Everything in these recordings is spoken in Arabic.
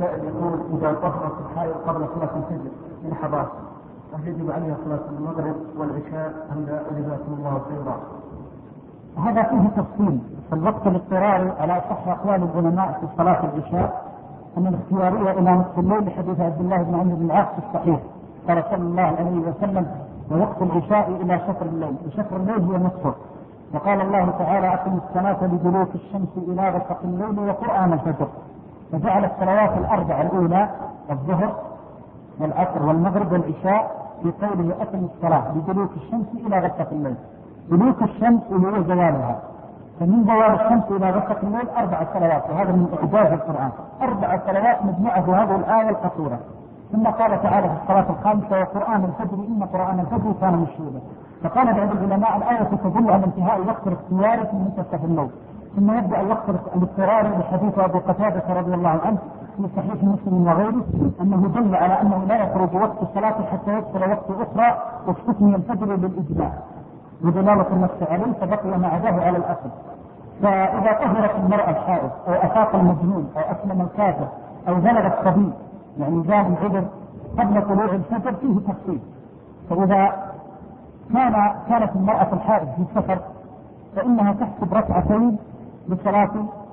سائل يقول إذا طهرت الحائض قبل صلاة الفجر من حضارة هل يجب عليها صلاة المغرب والعشاء أم لا؟ جزاكم الله خيرا. هذا فيه تفصيل. في الوقت الاضطراري على أصح أقوال العلماء في صلاة العشاء أن الاختيارية إلى نصف الليل لحديث عبد الله بن عمرو بن العاص في الصحيح قال صلى الله عليه وسلم ووقت العشاء إلى شطر الليل، وشطر الليل هو نصفه. وقال الله تعالى أقم الصلاة لدلوك الشمس إلى غسق الليل وقرآن الفجر، فجعل الصلوات الأربع الأولى الظهر والعصر والمغرب والعشاء في قوله أقم الصلاة لدلوك الشمس إلى غسق الليل. دلوك الشمس هو زوالها، فمن زوال الشمس إلى غسق الليل 4 صلوات، وهذا من إعجاز القرآن، 4 صلوات مجموعة في هذه الآية القصيرة. ثم قال تعالى في الصلاة الخامسة وقرآن الفجر إن قرآن الفجر كان مشهودا. فقال بعض العلماء الآية تدل على انتهاء وقت الاختيار في منتصف الليل، ثم يبدأ الوقت الاضطراري بحديث أبي قتادة رضي الله عنه في صحيح مسلم وغيره أنه دل على أنه لا يخرج وقت الصلاة حتى يدخل وقت أخرى واستثني الفجر بالإجماع ودلالة النص عليه، فبقي ما عداه على الأصل. فإذا طهرت المرأة الحائض أو أفاق المجنون أو أسلم الكافر أو بلغ الصبي يعني زال العذر قبل طلوع الفجر فيه تفصيل. فإذا كانت المرأة الحائض في السفر فإنها تحسب ركعتين لصلاة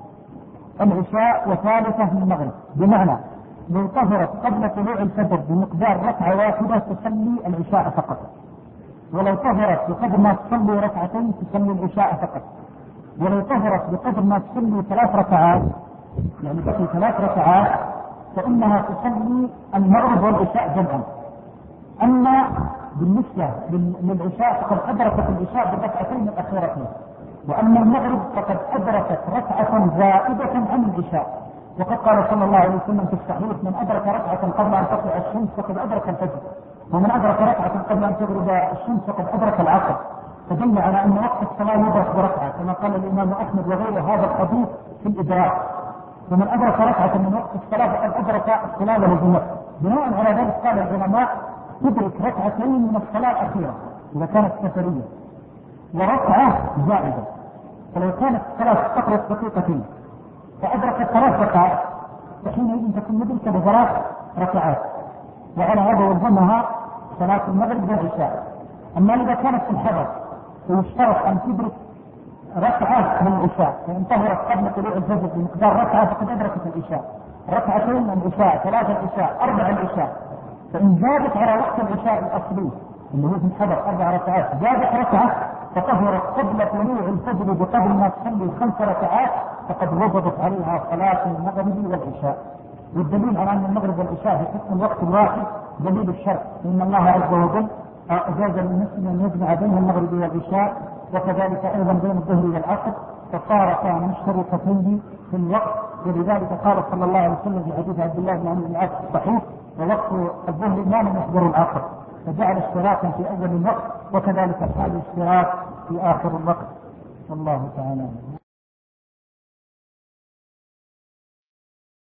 العشاء وثالثة من المغرب، بمعنى لو طهرت قبل طلوع الفجر بمقدار ركعة واحدة تصلي العشاء فقط، ولو طهرت بقدر ما تصلي ركعتين تصلي العشاء فقط، ولو طهرت بقدر ما تصلي 3 ركعات يعني بقي 3 ركعات فإنها تصلي المغرب والعشاء جمعا. أما بالنسبة للعشاء فقد أدركت العشاء بالركعتين الأخيرتين، وأما المغرب فقد أدركت ركعة زائدة عن العشاء. وقد قال صلى الله عليه وسلم في الصحيح من أدرك ركعة قبل أن تطلع الشمس فقد أدرك الفجر، ومن أدرك ركعة قبل أن تغرب الشمس فقد أدرك العصر. فدل على أن وقت الصلاة يدرك بركعة كما قال الإمام أحمد وغيره هذا الحديث في الإدراك. ومن أدرك ركعة من وقت الصلاة فقد أدرك الصلاة للجمعة. بناء على ذلك قال العلماء تدرك ركعتين من الصلاة الأخيرة إذا كانت سفرية وركعة زائدة. فلو كانت الصلاة تقرب دقيقتين فأدركت 3 ركعات فحينئذ تكون مدركة ب3 ركعات، وعلى هذا يلزمها صلاة المغرب والعشاء. أما إذا كانت في الحضر فيشترط أن تدرك ركعة من العشاء، فإن طهرت قبل طلوع الفجر بمقدار ركعة فقد أدركت العشاء، 2 من العشاء، 3 العشاء، 4 العشاء. فإن زادت على وقت العشاء الأصلي اللي هو في الحضر 4 ركعات زادت ركعة فطهرت قبل طلوع الفجر بقدر ما تصلي 5 ركعات فقد وجبت عليها صلاة المغرب والعشاء. والدليل على أن المغرب والعشاء في حكم الوقت الواحد دليل الشرع، إن الله عز وجل أجاز للمسلم أن يجمع بين المغرب والعشاء وكذلك أيضا بين الظهر والعصر، فصارتا مشتركتين في الوقت. ولذلك قال صلى الله عليه وسلم في حديث عبد الله بن عمرو بن العاص الصحيح ووقت الظهر ما لم يحضر العصر، فجعل اشتراكا في أول الوقت وكذلك حال الاشتراك في آخر الوقت. والله تعالى